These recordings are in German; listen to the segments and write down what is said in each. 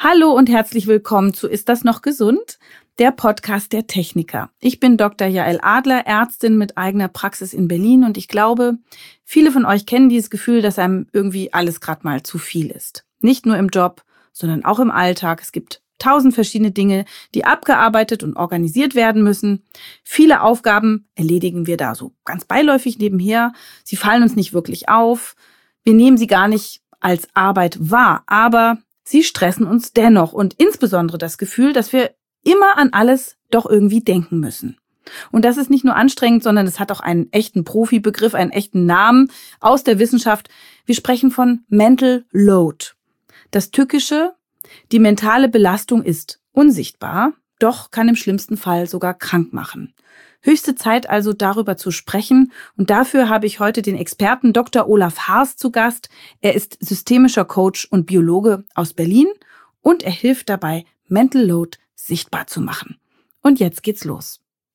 Hallo und herzlich willkommen zu Ist das noch gesund? Der Podcast der Techniker. Ich bin Dr. Jael Adler, Ärztin mit eigener Praxis in Berlin und ich glaube, viele von euch kennen dieses Gefühl, dass einem irgendwie alles gerade mal zu viel ist. Nicht nur im Job, sondern auch im Alltag. Es gibt 1000 verschiedene Dinge, die abgearbeitet und organisiert werden müssen. Viele Aufgaben erledigen wir da so ganz beiläufig nebenher. Sie fallen uns nicht wirklich auf. Wir nehmen sie gar nicht als Arbeit wahr, aber sie stressen uns dennoch und insbesondere das Gefühl, dass wir immer an alles doch irgendwie denken müssen. Und das ist nicht nur anstrengend, sondern es hat auch einen echten Profibegriff, einen echten Namen aus der Wissenschaft. Wir sprechen von Mental Load. Das Tückische, die mentale Belastung ist unsichtbar, doch kann im schlimmsten Fall sogar krank machen. Höchste Zeit also darüber zu sprechen und dafür habe ich heute den Experten Dr. Olaf Haas zu Gast. Er ist systemischer Coach und Biologe aus Berlin und er hilft dabei, Mental Load sichtbar zu machen. Und jetzt geht's los.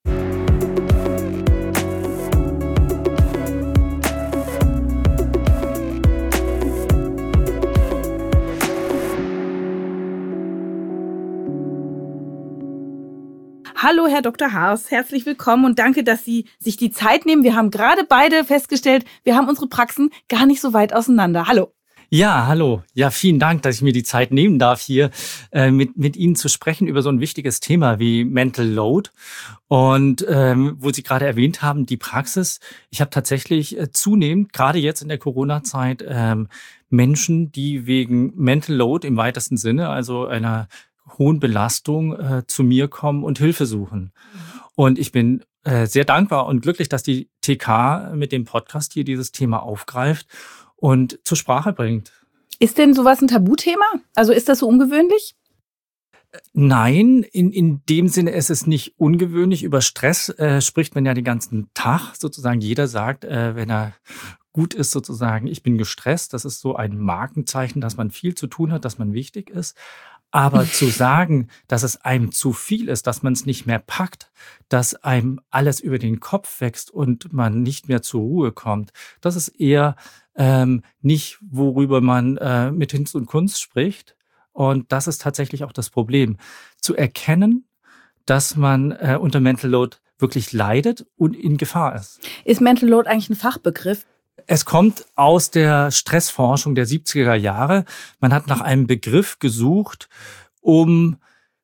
Hallo, Herr Dr. Haas, herzlich willkommen und danke, dass Sie sich die Zeit nehmen. Wir haben gerade beide festgestellt, wir haben unsere Praxen gar nicht so weit auseinander. Hallo. Ja, hallo. Ja, vielen Dank, dass ich mir die Zeit nehmen darf, hier mit Ihnen zu sprechen über so ein wichtiges Thema wie Mental Load. Und wo Sie gerade erwähnt haben, die Praxis. Ich habe tatsächlich zunehmend, gerade jetzt in der Corona-Zeit, Menschen, die wegen Mental Load im weitesten Sinne, also einer hohen Belastung, zu mir kommen und Hilfe suchen. Und ich bin sehr dankbar und glücklich, dass die TK mit dem Podcast hier dieses Thema aufgreift und zur Sprache bringt. Ist denn sowas ein Tabuthema? Also ist das so ungewöhnlich? Nein, in dem Sinne ist es nicht ungewöhnlich. Über Stress spricht man ja den ganzen Tag sozusagen. Jeder sagt, wenn er gut ist sozusagen, ich bin gestresst. Das ist so ein Markenzeichen, dass man viel zu tun hat, dass man wichtig ist. Aber zu sagen, dass es einem zu viel ist, dass man es nicht mehr packt, dass einem alles über den Kopf wächst und man nicht mehr zur Ruhe kommt, das ist eher nicht, worüber man mit Hinz und Kunst spricht. Und das ist tatsächlich auch das Problem. Zu erkennen, dass man unter Mental Load wirklich leidet und in Gefahr ist. Ist Mental Load eigentlich ein Fachbegriff? Es kommt aus der Stressforschung der 70er Jahre. Man hat nach einem Begriff gesucht, um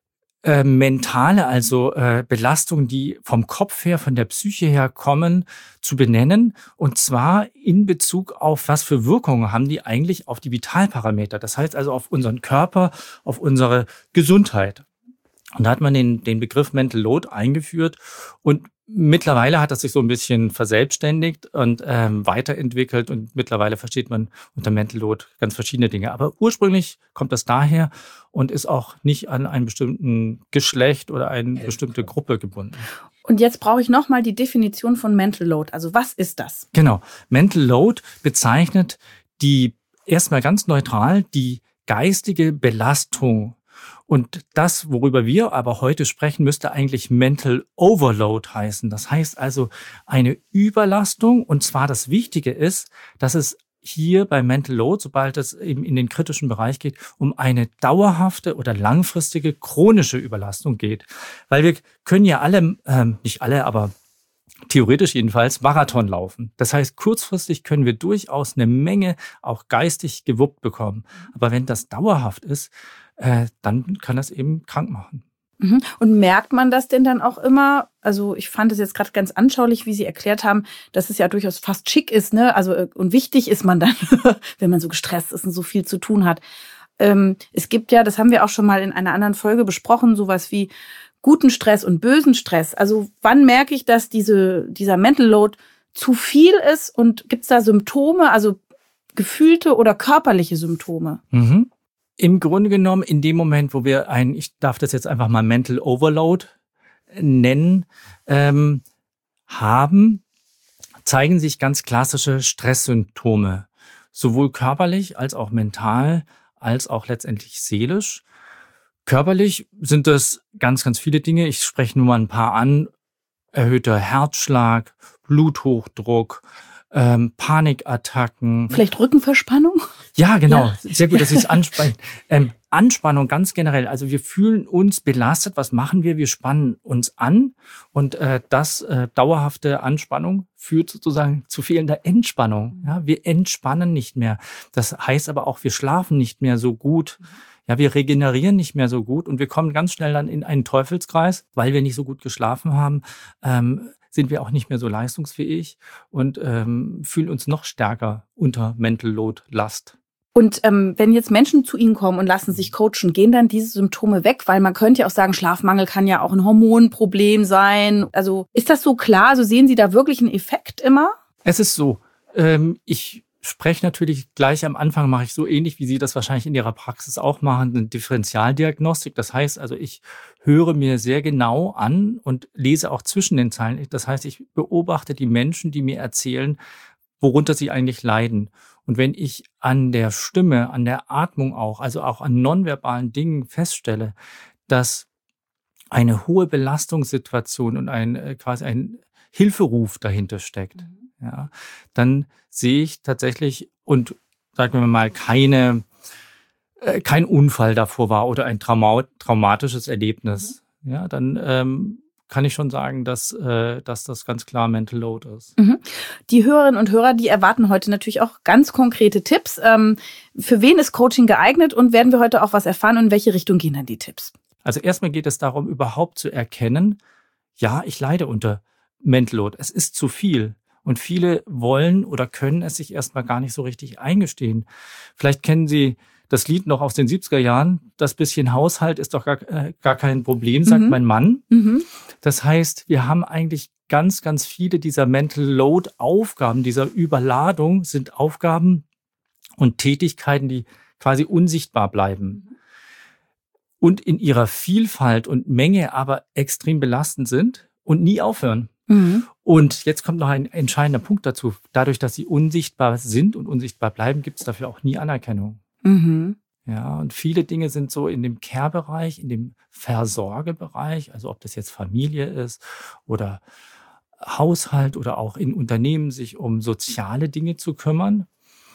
mentale, also Belastungen, die vom Kopf her, von der Psyche her kommen, zu benennen. Und zwar in Bezug auf, was für Wirkungen haben die eigentlich auf die Vitalparameter. Das heißt also auf unseren Körper, auf unsere Gesundheit. Und da hat man den Begriff Mental Load eingeführt und mittlerweile hat das sich so ein bisschen verselbstständigt und weiterentwickelt und mittlerweile versteht man unter Mental Load ganz verschiedene Dinge. Aber ursprünglich kommt das daher und ist auch nicht an einen bestimmten Geschlecht oder eine bestimmte Gruppe gebunden. Und jetzt brauche ich nochmal die Definition von Mental Load. Also was ist das? Genau. Mental Load bezeichnet erstmal ganz neutral die geistige Belastung. Und das, worüber wir aber heute sprechen, müsste eigentlich Mental Overload heißen. Das heißt also eine Überlastung. Und zwar das Wichtige ist, dass es hier bei Mental Load, sobald es eben in den kritischen Bereich geht, um eine dauerhafte oder langfristige chronische Überlastung geht. Weil wir können ja alle, nicht alle, aber theoretisch jedenfalls, Marathon laufen. Das heißt, kurzfristig können wir durchaus eine Menge auch geistig gewuppt bekommen. Aber wenn das dauerhaft ist, dann kann das eben krank machen. Und merkt man das denn dann auch immer? Also ich fand es jetzt gerade ganz anschaulich, wie Sie erklärt haben, dass es ja durchaus fast schick ist, ne? Also und wichtig ist man dann, wenn man so gestresst ist und so viel zu tun hat. Es gibt ja, das haben wir auch schon mal in einer anderen Folge besprochen, sowas wie guten Stress und bösen Stress. Also wann merke ich, dass dieser Mental Load zu viel ist und gibt es da Symptome, also gefühlte oder körperliche Symptome? Im Grunde genommen in dem Moment, wo wir ich darf das jetzt einfach mal Mental Overload nennen, zeigen sich ganz klassische Stresssymptome. Sowohl körperlich als auch mental, als auch letztendlich seelisch. Körperlich sind das ganz, ganz viele Dinge. Ich spreche nur mal ein paar an. Erhöhter Herzschlag, Bluthochdruck, Panikattacken. Vielleicht Rückenverspannung? Ja, genau. Ja. Sehr gut, dass Sie es ansprechen. Anspannung ganz generell. Also wir fühlen uns belastet. Was machen wir? Wir spannen uns an und dauerhafte Anspannung führt sozusagen zu fehlender Entspannung. Ja, wir entspannen nicht mehr. Das heißt aber auch, wir schlafen nicht mehr so gut. Ja, wir regenerieren nicht mehr so gut und wir kommen ganz schnell dann in einen Teufelskreis, weil wir nicht so gut geschlafen haben. Sind wir auch nicht mehr so leistungsfähig und fühlen uns noch stärker unter Mental Load Last. Und wenn jetzt Menschen zu Ihnen kommen und lassen sich coachen, gehen dann diese Symptome weg? Weil man könnte ja auch sagen, Schlafmangel kann ja auch ein Hormonproblem sein. Also ist das so klar? Also sehen Sie da wirklich einen Effekt immer? Es ist so. Ich spreche natürlich gleich am Anfang, mache ich so ähnlich, wie Sie das wahrscheinlich in Ihrer Praxis auch machen, eine Differentialdiagnostik. Das heißt also, ich höre mir sehr genau an und lese auch zwischen den Zeilen. Das heißt, ich beobachte die Menschen, die mir erzählen, worunter sie eigentlich leiden. Und wenn ich an der Stimme, an der Atmung auch, also auch an nonverbalen Dingen feststelle, dass eine hohe Belastungssituation und quasi ein Hilferuf dahinter steckt, ja, dann sehe ich tatsächlich und sagen wir mal kein Unfall davor war oder ein traumatisches Erlebnis. Ja, dann kann ich schon sagen, dass das ganz klar Mental Load ist. Die Hörerinnen und Hörer, die erwarten heute natürlich auch ganz konkrete Tipps. Für wen ist Coaching geeignet und werden wir heute auch was erfahren und in welche Richtung gehen dann die Tipps? Also erstmal geht es darum, überhaupt zu erkennen, ja, ich leide unter Mental Load. Es ist zu viel. Und viele wollen oder können es sich erstmal gar nicht so richtig eingestehen. Vielleicht kennen Sie das Lied noch aus den 70er Jahren. Das bisschen Haushalt ist doch gar kein Problem, sagt mein Mann. Das heißt, wir haben eigentlich ganz, ganz viele dieser Mental Load Aufgaben, dieser Überladung sind Aufgaben und Tätigkeiten, die quasi unsichtbar bleiben. Und in ihrer Vielfalt und Menge aber extrem belastend sind und nie aufhören. Und jetzt kommt noch ein entscheidender Punkt dazu. Dadurch, dass sie unsichtbar sind und unsichtbar bleiben, gibt es dafür auch nie Anerkennung. Ja, und viele Dinge sind so in dem Care-Bereich, in dem Versorgebereich, also ob das jetzt Familie ist oder Haushalt oder auch in Unternehmen sich um soziale Dinge zu kümmern.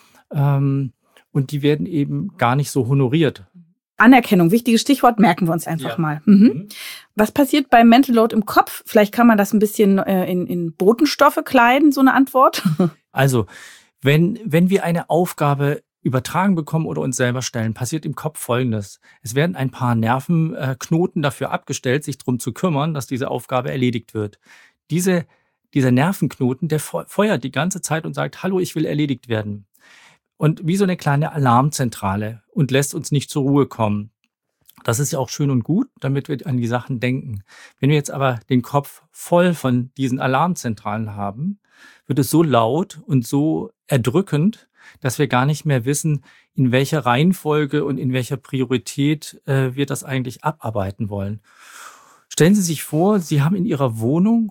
Und die werden eben gar nicht so honoriert. Anerkennung, wichtiges Stichwort, merken wir uns einfach mal. Was passiert beim Mental Load im Kopf? Vielleicht kann man das ein bisschen in Botenstoffe kleiden, so eine Antwort. Also, wenn wir eine Aufgabe übertragen bekommen oder uns selber stellen, passiert im Kopf Folgendes. Es werden ein paar Nervenknoten dafür abgestellt, sich darum zu kümmern, dass diese Aufgabe erledigt wird. Dieser Nervenknoten, der feuert die ganze Zeit und sagt, hallo, ich will erledigt werden. Und wie so eine kleine Alarmzentrale und lässt uns nicht zur Ruhe kommen. Das ist ja auch schön und gut, damit wir an die Sachen denken. Wenn wir jetzt aber den Kopf voll von diesen Alarmzentralen haben, wird es so laut und so erdrückend, dass wir gar nicht mehr wissen, in welcher Reihenfolge und in welcher Priorität wir das eigentlich abarbeiten wollen. Stellen Sie sich vor, Sie haben in Ihrer Wohnung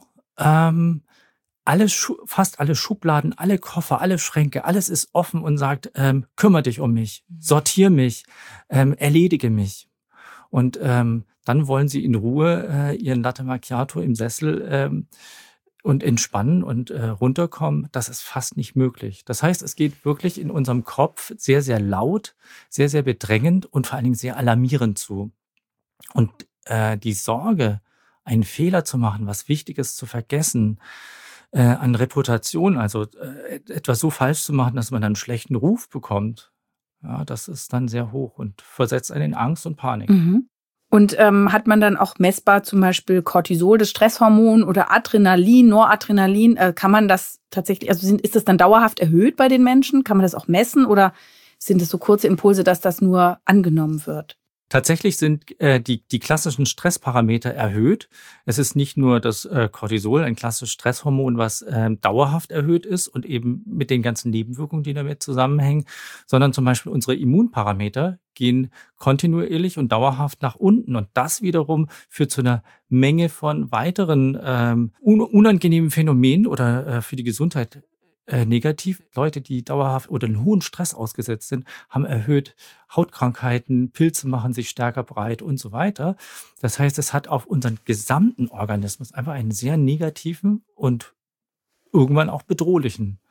fast alle Schubladen, alle Koffer, alle Schränke, alles ist offen und sagt, kümmere dich um mich, sortiere mich, erledige mich. Und dann wollen Sie in Ruhe Ihren Latte Macchiato im Sessel und entspannen und runterkommen. Das ist fast nicht möglich. Das heißt, es geht wirklich in unserem Kopf sehr, sehr laut, sehr, sehr bedrängend und vor allen Dingen sehr alarmierend zu. Und die Sorge, einen Fehler zu machen, was Wichtiges zu vergessen, an Reputation, also etwas so falsch zu machen, dass man dann einen schlechten Ruf bekommt, ja, das ist dann sehr hoch und versetzt einen in Angst und Panik. Und hat man dann auch messbar zum Beispiel Cortisol, das Stresshormon, oder Adrenalin, Noradrenalin, kann man das tatsächlich, also ist das dann dauerhaft erhöht bei den Menschen? Kann man das auch messen oder sind es so kurze Impulse, dass das nur angenommen wird? Tatsächlich sind die klassischen Stressparameter erhöht. Es ist nicht nur das Cortisol, ein klassisches Stresshormon, was dauerhaft erhöht ist und eben mit den ganzen Nebenwirkungen, die damit zusammenhängen, sondern zum Beispiel unsere Immunparameter gehen kontinuierlich und dauerhaft nach unten. Und das wiederum führt zu einer Menge von weiteren unangenehmen Phänomenen oder für die Gesundheit negativ. Leute, die dauerhaft oder einen hohen Stress ausgesetzt sind, haben erhöht Hautkrankheiten, Pilze machen sich stärker breit und so weiter. Das heißt, es hat auf unseren gesamten Organismus einfach einen sehr negativen und irgendwann auch bedrohlichen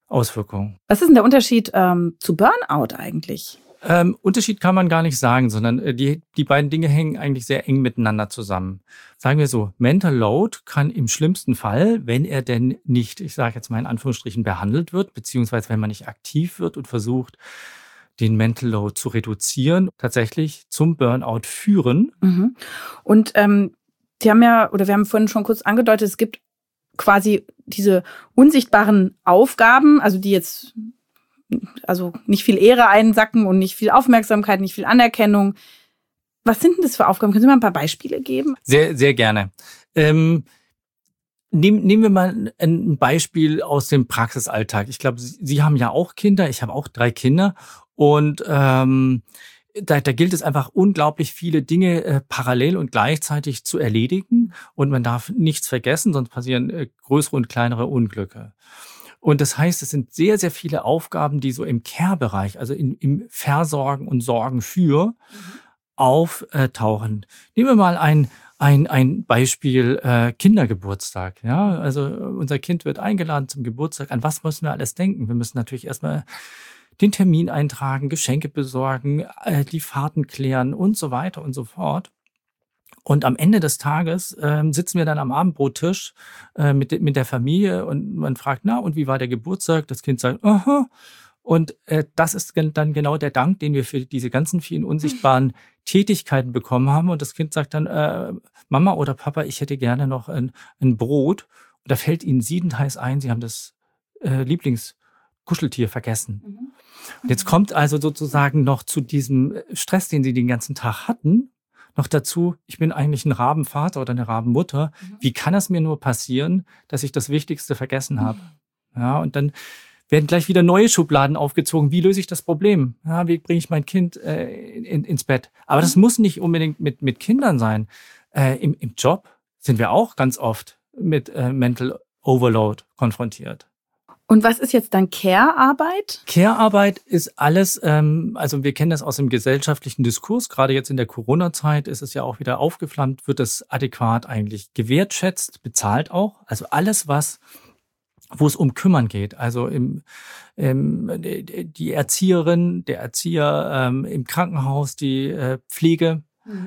Auswirkungen. Was ist denn der Unterschied zu Burnout eigentlich? Unterschied kann man gar nicht sagen, sondern die beiden Dinge hängen eigentlich sehr eng miteinander zusammen. Sagen wir so, Mental Load kann im schlimmsten Fall, wenn er denn nicht, ich sage jetzt mal in Anführungsstrichen, behandelt wird, beziehungsweise wenn man nicht aktiv wird und versucht, den Mental Load zu reduzieren, tatsächlich zum Burnout führen. Mhm. Und wir haben vorhin schon kurz angedeutet, es gibt quasi diese unsichtbaren Aufgaben, also die jetzt nicht viel Ehre einsacken und nicht viel Aufmerksamkeit, nicht viel Anerkennung. Was sind denn das für Aufgaben? Können Sie mal ein paar Beispiele geben? Sehr, sehr gerne. Nehmen wir mal ein Beispiel aus dem Praxisalltag. Ich glaube, Sie haben ja auch Kinder, ich habe auch 3 Kinder und da gilt es einfach unglaublich viele Dinge parallel und gleichzeitig zu erledigen und man darf nichts vergessen, sonst passieren größere und kleinere Unglücke. Und das heißt, es sind sehr, sehr viele Aufgaben, die so im Care-Bereich, also im Versorgen und Sorgen für, auftauchen. Nehmen wir mal ein Beispiel Kindergeburtstag. Ja, also unser Kind wird eingeladen zum Geburtstag. An was müssen wir alles denken? Wir müssen natürlich erstmal den Termin eintragen, Geschenke besorgen, die Fahrten klären und so weiter und so fort. Und am Ende des Tages sitzen wir dann am Abendbrottisch mit der Familie und man fragt, na, und wie war der Geburtstag? Das Kind sagt, aha. Und das ist dann genau der Dank, den wir für diese ganzen vielen unsichtbaren Tätigkeiten bekommen haben. Und das Kind sagt dann, Mama oder Papa, ich hätte gerne noch ein Brot. Und da fällt ihnen siedend heiß ein, sie haben das Lieblingskuscheltier vergessen. Mhm. Und jetzt kommt also sozusagen noch zu diesem Stress, den sie den ganzen Tag hatten, noch dazu, ich bin eigentlich ein Rabenvater oder eine Rabenmutter. Wie kann es mir nur passieren, dass ich das Wichtigste vergessen habe? Ja, und dann werden gleich wieder neue Schubladen aufgezogen. Wie löse ich das Problem? Ja, wie bringe ich mein Kind ins Bett? Aber das muss nicht unbedingt mit Kindern sein. Im Job sind wir auch ganz oft mit Mental Overload konfrontiert. Und was ist jetzt dann Care-Arbeit? Care-Arbeit ist alles, also wir kennen das aus dem gesellschaftlichen Diskurs, gerade jetzt in der Corona-Zeit ist es ja auch wieder aufgeflammt, wird es adäquat eigentlich gewertschätzt, bezahlt auch. Also alles, wo es um Kümmern geht, also die Erzieherin, der Erzieher, im Krankenhaus, die Pflege.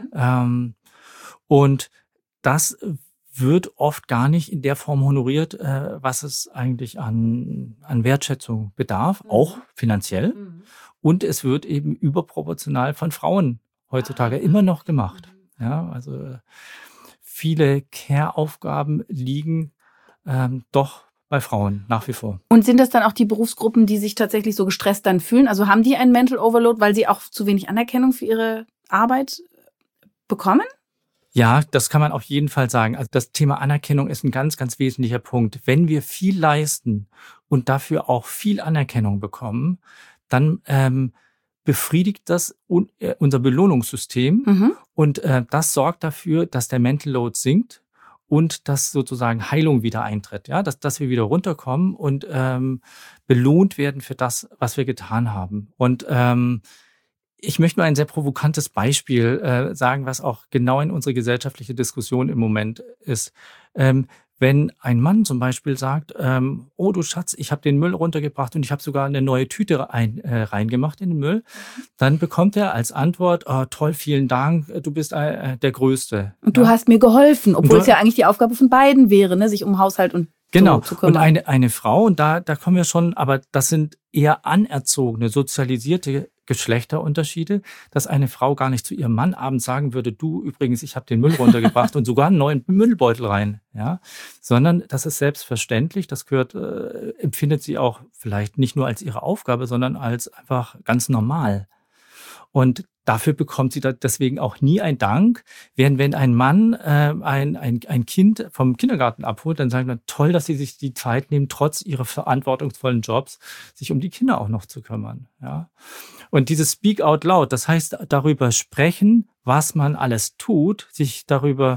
Und das wird oft gar nicht in der Form honoriert, was es eigentlich an Wertschätzung bedarf, auch finanziell. Und es wird eben überproportional von Frauen heutzutage immer noch gemacht. Ja, also viele Care-Aufgaben liegen doch bei Frauen nach wie vor. Und sind das dann auch die Berufsgruppen, die sich tatsächlich so gestresst dann fühlen? Also haben die einen Mental Overload, weil sie auch zu wenig Anerkennung für ihre Arbeit bekommen? Ja, das kann man auf jeden Fall sagen. Also das Thema Anerkennung ist ein ganz, ganz wesentlicher Punkt. Wenn wir viel leisten und dafür auch viel Anerkennung bekommen, dann befriedigt das unser Belohnungssystem und das sorgt dafür, dass der Mental Load sinkt und dass sozusagen Heilung wieder eintritt. Ja, dass wir wieder runterkommen und belohnt werden für das, was wir getan haben. Und ich möchte nur ein sehr provokantes Beispiel sagen, was auch genau in unsere gesellschaftliche Diskussion im Moment ist. Wenn ein Mann zum Beispiel sagt, oh du Schatz, ich habe den Müll runtergebracht und ich habe sogar eine neue Tüte reingemacht in den Müll, dann bekommt er als Antwort, oh, toll, vielen Dank, du bist der Größte. Und du hast mir geholfen, obwohl es ja eigentlich die Aufgabe von beiden wäre, ne, sich um Haushalt und genau. zu kümmern. Und eine Frau, und da kommen wir schon, aber das sind eher anerzogene, sozialisierte Geschlechterunterschiede, dass eine Frau gar nicht zu ihrem Mann abends sagen würde, du übrigens, ich habe den Müll runtergebracht und sogar einen neuen Müllbeutel rein, ja, sondern das ist selbstverständlich, das gehört, empfindet sie auch vielleicht nicht nur als ihre Aufgabe, sondern als einfach ganz normal. Und dafür bekommt sie deswegen auch nie einen Dank. Während wenn ein Mann ein Kind vom Kindergarten abholt, dann sagen wir, toll, dass sie sich die Zeit nehmen, trotz ihrer verantwortungsvollen Jobs, sich um die Kinder auch noch zu kümmern. Ja. Und dieses Speak out loud, das heißt darüber sprechen, was man alles tut, sich darüber,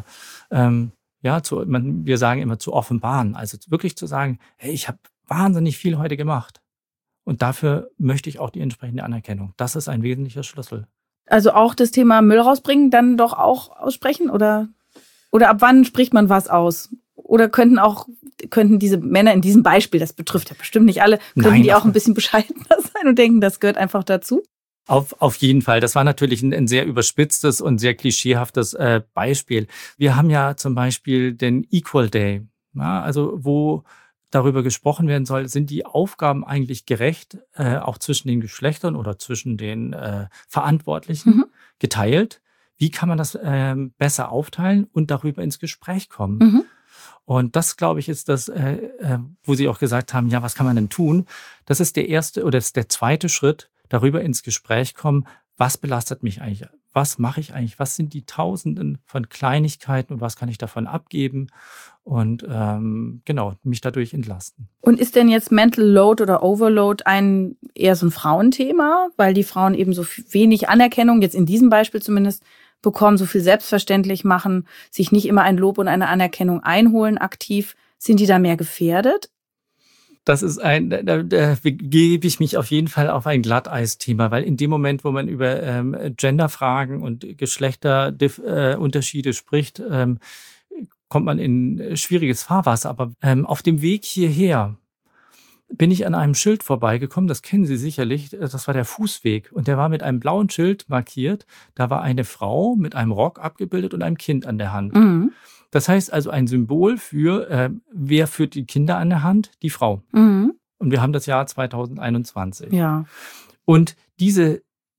wir sagen immer zu offenbaren. Also wirklich zu sagen, hey, ich habe wahnsinnig viel heute gemacht. Und dafür möchte ich auch die entsprechende Anerkennung. Das ist ein wesentlicher Schlüssel. Also auch das Thema Müll rausbringen, dann doch auch aussprechen? Oder ab wann spricht man was aus? Oder könnten diese Männer in diesem Beispiel, das betrifft ja bestimmt nicht alle, könnten die auch ein bisschen bescheidener sein und denken, das gehört einfach dazu? Auf jeden Fall. Das war natürlich ein sehr überspitztes und sehr klischeehaftes Beispiel. Wir haben ja zum Beispiel den Equal Day, ja, also wo darüber gesprochen werden soll, sind die Aufgaben eigentlich gerecht, auch zwischen den Geschlechtern oder zwischen den Verantwortlichen geteilt? Wie kann man das besser aufteilen und darüber ins Gespräch kommen? Und das, glaube ich, ist das, wo Sie auch gesagt haben, ja, was kann man denn tun? Das ist der erste oder das ist der zweite Schritt, darüber ins Gespräch kommen. Was belastet mich eigentlich? Was mache ich eigentlich? Was sind die Tausenden von Kleinigkeiten und was kann ich davon abgeben? Und mich dadurch entlasten. Und ist denn jetzt Mental Load oder Overload eher so ein Frauenthema, weil die Frauen eben so wenig Anerkennung, jetzt in diesem Beispiel zumindest, bekommen, so viel selbstverständlich machen, sich nicht immer ein Lob und eine Anerkennung einholen aktiv? Sind die da mehr gefährdet? Das ist da begebe ich mich auf jeden Fall auf ein Glatteis-Thema, weil in dem Moment, wo man über Genderfragen und Geschlechterunterschiede spricht, kommt man in schwieriges Fahrwasser. Aber auf dem Weg hierher bin ich an einem Schild vorbeigekommen, das kennen Sie sicherlich, das war der Fußweg. Und der war mit einem blauen Schild markiert. Da war eine Frau mit einem Rock abgebildet und einem Kind an der Hand. Das heißt also ein Symbol für, wer führt die Kinder an der Hand? Die Frau. Und wir haben das Jahr 2021. Ja. Und diese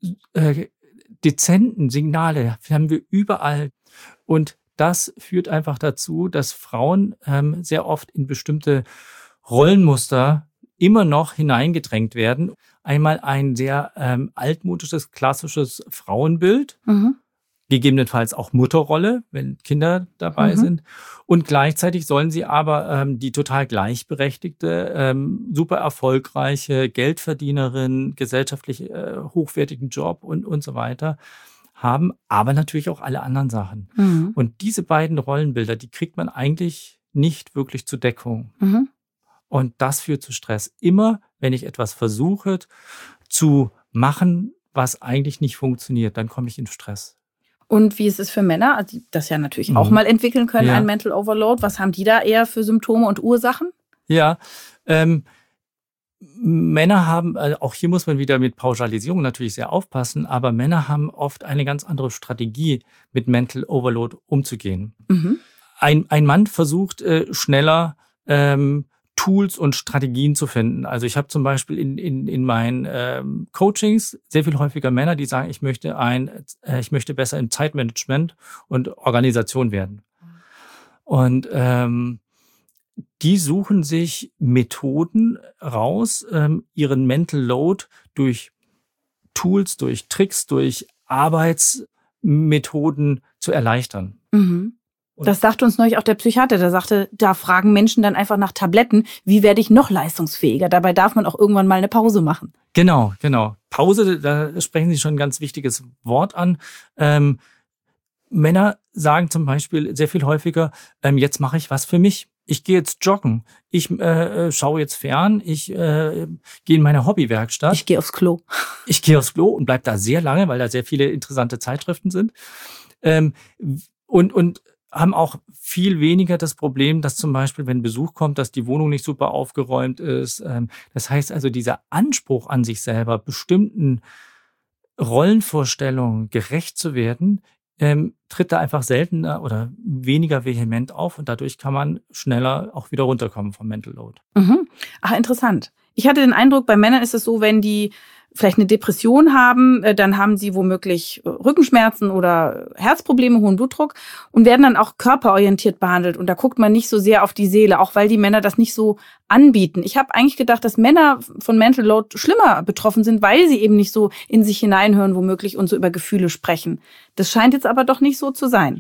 dezenten Signale haben wir überall. Und das führt einfach dazu, dass Frauen sehr oft in bestimmte Rollenmuster immer noch hineingedrängt werden. Einmal ein sehr altmodisches, klassisches Frauenbild, gegebenenfalls auch Mutterrolle, wenn Kinder dabei sind. Und gleichzeitig sollen sie aber die total gleichberechtigte, super erfolgreiche Geldverdienerin, gesellschaftlich hochwertigen Job und so weiter haben, aber natürlich auch alle anderen Sachen. Und diese beiden Rollenbilder, die kriegt man eigentlich nicht wirklich zur Deckung. Und das führt zu Stress. Immer, wenn ich etwas versuche zu machen, was eigentlich nicht funktioniert, dann komme ich in Stress. Und wie ist es für Männer, die das ja natürlich auch mal entwickeln können, ein Mental Overload? Was haben die da eher für Symptome und Ursachen? Ja, Männer haben, auch hier muss man wieder mit Pauschalisierung natürlich sehr aufpassen, aber Männer haben oft eine ganz andere Strategie, mit Mental Overload umzugehen. Ein Mann versucht schneller Tools und Strategien zu finden. Also ich habe zum Beispiel in meinen Coachings sehr viel häufiger Männer, die sagen, ich möchte besser im Zeitmanagement und Organisation werden. Und die suchen sich Methoden raus, ihren Mental Load durch Tools, durch Tricks, durch Arbeitsmethoden zu erleichtern. Das sagte uns neulich auch der Psychiater, der sagte, da fragen Menschen dann einfach nach Tabletten, wie werde ich noch leistungsfähiger? Dabei darf man auch irgendwann mal eine Pause machen. Genau. Pause, da sprechen Sie schon ein ganz wichtiges Wort an. Männer sagen zum Beispiel sehr viel häufiger, jetzt mache ich was für mich. Ich gehe jetzt joggen, ich schaue jetzt fern, ich gehe in meine Hobbywerkstatt. Ich gehe aufs Klo. Ich gehe aufs Klo und bleib da sehr lange, weil da sehr viele interessante Zeitschriften sind. Und haben auch viel weniger das Problem, dass zum Beispiel, wenn Besuch kommt, dass die Wohnung nicht super aufgeräumt ist. Das heißt also, dieser Anspruch an sich selber, bestimmten Rollenvorstellungen gerecht zu werden, tritt da einfach seltener oder weniger vehement auf und dadurch kann man schneller auch wieder runterkommen vom Mental Load. Ach, interessant. Ich hatte den Eindruck, bei Männern ist es so, wenn die vielleicht eine Depression haben, dann haben sie womöglich Rückenschmerzen oder Herzprobleme, hohen Blutdruck und werden dann auch körperorientiert behandelt. Und da guckt man nicht so sehr auf die Seele, auch weil die Männer das nicht so anbieten. Ich habe eigentlich gedacht, dass Männer von Mental Load schlimmer betroffen sind, weil sie eben nicht so in sich hineinhören womöglich und so über Gefühle sprechen. Das scheint jetzt aber doch nicht so zu sein.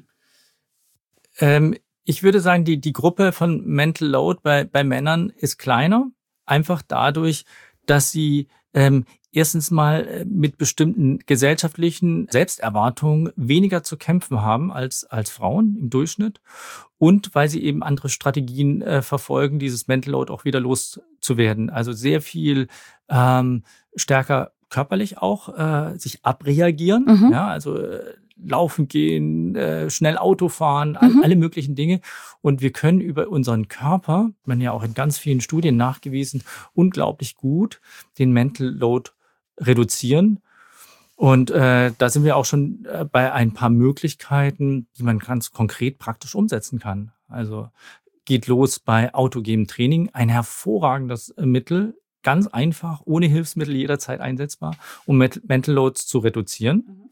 Ich würde sagen, die Gruppe von Mental Load bei Männern ist kleiner. Einfach dadurch, dass sie erstens mal mit bestimmten gesellschaftlichen Selbsterwartungen weniger zu kämpfen haben als Frauen im Durchschnitt und weil sie eben andere Strategien verfolgen, dieses Mental Load auch wieder loszuwerden. Also sehr viel stärker körperlich auch sich abreagieren. Ja, also laufen gehen, schnell Auto fahren, alle möglichen Dinge. Und wir können über unseren Körper, man ja auch in ganz vielen Studien nachgewiesen, unglaublich gut den Mental Load reduzieren. Und da sind wir auch schon bei ein paar Möglichkeiten, die man ganz konkret praktisch umsetzen kann. Also geht los bei autogenem Training, ein hervorragendes Mittel, ganz einfach, ohne Hilfsmittel jederzeit einsetzbar, um Mental Loads zu reduzieren.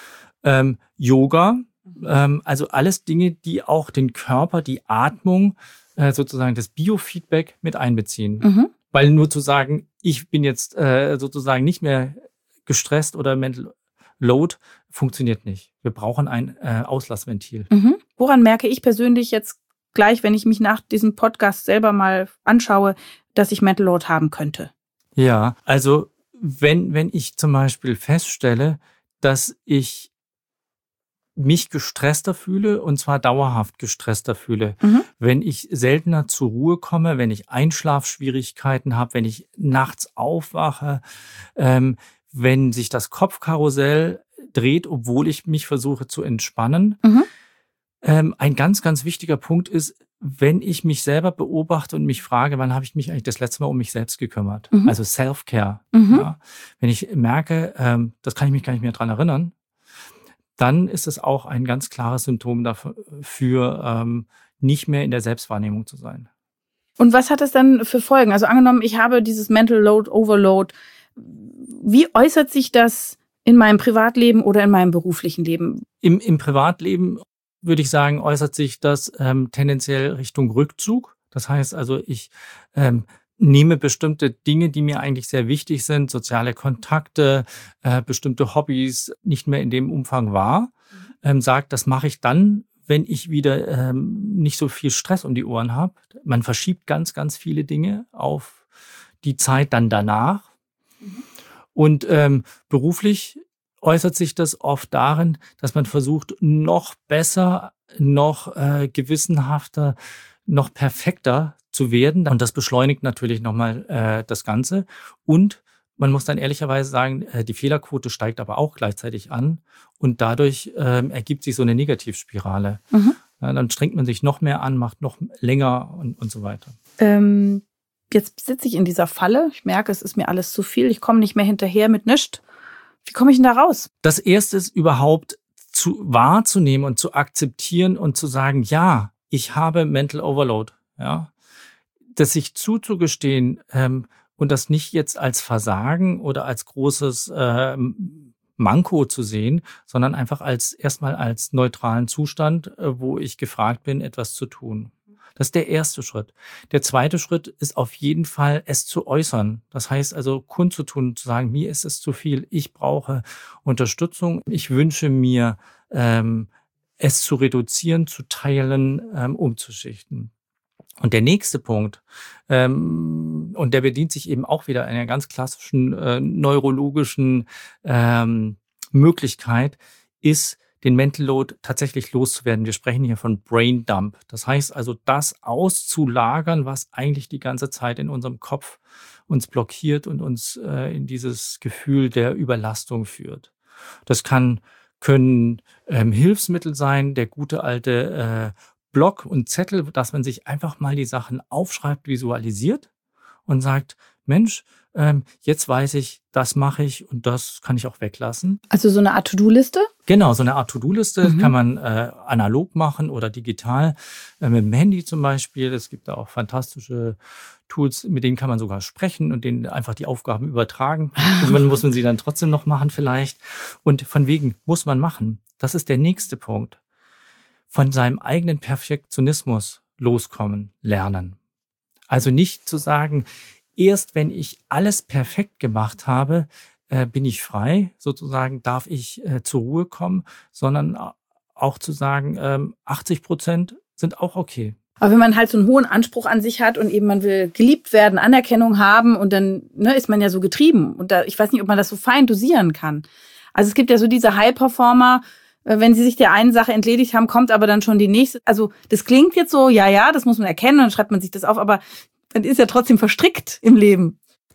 Yoga, also alles Dinge, die auch den Körper, die Atmung, sozusagen das Biofeedback mit einbeziehen. Weil nur zu sagen, ich bin jetzt sozusagen nicht mehr gestresst oder Mental Load, funktioniert nicht. Wir brauchen ein Auslassventil. Woran merke ich persönlich jetzt gleich, wenn ich mich nach diesem Podcast selber mal anschaue, dass ich Mental Load haben könnte? Ja, also wenn ich zum Beispiel feststelle, dass ich mich gestresster fühle, und zwar dauerhaft gestresster fühle, wenn ich seltener zur Ruhe komme, wenn ich Einschlafschwierigkeiten habe, wenn ich nachts aufwache, wenn sich das Kopfkarussell dreht, obwohl ich mich versuche zu entspannen. Ein ganz, ganz wichtiger Punkt ist, wenn ich mich selber beobachte und mich frage, wann habe ich mich eigentlich das letzte Mal um mich selbst gekümmert? Also Self-Care. Ja. Wenn ich merke, das kann ich mich gar nicht mehr dran erinnern, dann ist es auch ein ganz klares Symptom dafür, nicht mehr in der Selbstwahrnehmung zu sein. Und was hat das dann für Folgen? Also angenommen, ich habe dieses Mental Load, Overload. Wie äußert sich das in meinem Privatleben oder in meinem beruflichen Leben? Im Privatleben würde ich sagen, äußert sich das tendenziell Richtung Rückzug. Das heißt also, ich nehme bestimmte Dinge, die mir eigentlich sehr wichtig sind, soziale Kontakte, bestimmte Hobbys, nicht mehr in dem Umfang wahr. Sage, das mache ich dann, wenn ich wieder nicht so viel Stress um die Ohren habe. Man verschiebt ganz, ganz viele Dinge auf die Zeit dann danach. Und beruflich äußert sich das oft darin, dass man versucht, noch besser, noch gewissenhafter, noch perfekter zu werden. Und das beschleunigt natürlich nochmal das Ganze. Und man muss dann ehrlicherweise sagen, die Fehlerquote steigt aber auch gleichzeitig an. Und dadurch ergibt sich so eine Negativspirale. Ja, dann strengt man sich noch mehr an, macht noch länger und so weiter. Jetzt sitze ich in dieser Falle. Ich merke, es ist mir alles zu viel. Ich komme nicht mehr hinterher mit nichts. Wie komme ich denn da raus? Das Erste ist überhaupt wahrzunehmen und zu akzeptieren und zu sagen, ja, ich habe Mental Overload. Ja, das sich zuzugestehen und das nicht jetzt als Versagen oder als großes Manko zu sehen, sondern einfach erstmal als neutralen Zustand, wo ich gefragt bin, etwas zu tun. Das ist der erste Schritt. Der zweite Schritt ist auf jeden Fall, es zu äußern. Das heißt also, kundzutun, zu sagen, mir ist es zu viel, ich brauche Unterstützung. Ich wünsche mir, es zu reduzieren, zu teilen, umzuschichten. Und der nächste Punkt, und der bedient sich eben auch wieder einer ganz klassischen neurologischen Möglichkeit, ist, den Mental Load tatsächlich loszuwerden. Wir sprechen hier von Brain Dump. Das heißt also, das auszulagern, was eigentlich die ganze Zeit in unserem Kopf uns blockiert und uns in dieses Gefühl der Überlastung führt. Das können Hilfsmittel sein, der gute alte Block und Zettel, dass man sich einfach mal die Sachen aufschreibt, visualisiert und sagt, Mensch, jetzt weiß ich, das mache ich und das kann ich auch weglassen. Also so eine Art To-Do-Liste? Genau, so eine Art To-Do-Liste kann man analog machen oder digital, mit dem Handy zum Beispiel. Es gibt da auch fantastische Tools, mit denen kann man sogar sprechen und denen einfach die Aufgaben übertragen. Irgendwann muss man sie dann trotzdem noch machen vielleicht. Und von wegen muss man machen. Das ist der nächste Punkt. Von seinem eigenen Perfektionismus loskommen, lernen. Also nicht zu sagen, erst wenn ich alles perfekt gemacht habe, bin ich frei, sozusagen darf ich zur Ruhe kommen, sondern auch zu sagen, 80% sind auch okay. Aber wenn man halt so einen hohen Anspruch an sich hat und eben man will geliebt werden, Anerkennung haben und dann ist man ja so getrieben. Und ich weiß nicht, ob man das so fein dosieren kann. Also es gibt ja so diese High-Performer, wenn sie sich der einen Sache entledigt haben, kommt aber dann schon die nächste. Also das klingt jetzt so, ja, das muss man erkennen und dann schreibt man sich das auf, aber man ist ja trotzdem verstrickt im Leben.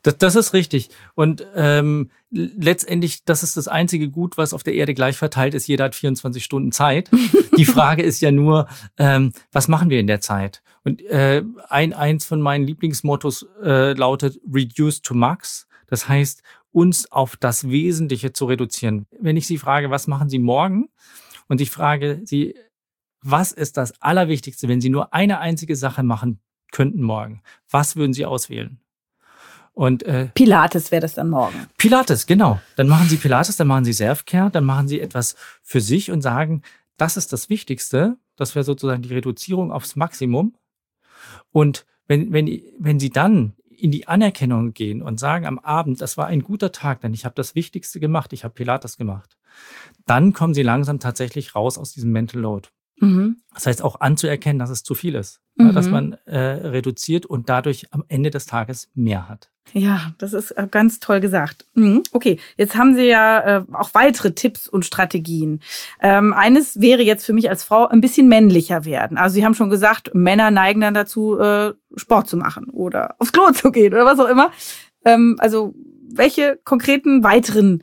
Das ist richtig. Und letztendlich, das ist das einzige Gut, was auf der Erde gleich verteilt ist. Jeder hat 24 Stunden Zeit. Die Frage ist ja nur, was machen wir in der Zeit? Und eins von meinen Lieblingsmottos lautet Reduce to Max. Das heißt, uns auf das Wesentliche zu reduzieren. Wenn ich Sie frage, was machen Sie morgen? Und ich frage Sie, was ist das Allerwichtigste, wenn Sie nur eine einzige Sache machen könnten morgen? Was würden Sie auswählen? Und Pilates wäre das dann morgen. Pilates, genau. Dann machen Sie Pilates, dann machen Sie Self-Care, dann machen Sie etwas für sich und sagen, das ist das Wichtigste. Das wäre sozusagen die Reduzierung aufs Maximum. Und wenn Sie dann in die Anerkennung gehen und sagen am Abend, das war ein guter Tag, denn ich habe das Wichtigste gemacht, ich habe Pilates gemacht, dann kommen Sie langsam tatsächlich raus aus diesem Mental Load. Mhm. Das heißt auch anzuerkennen, dass es zu viel ist, dass man reduziert und dadurch am Ende des Tages mehr hat. Ja, das ist ganz toll gesagt. Okay, jetzt haben Sie ja auch weitere Tipps und Strategien. Eines wäre jetzt für mich als Frau ein bisschen männlicher werden. Also Sie haben schon gesagt, Männer neigen dann dazu, Sport zu machen oder aufs Klo zu gehen oder was auch immer. Also welche konkreten weiteren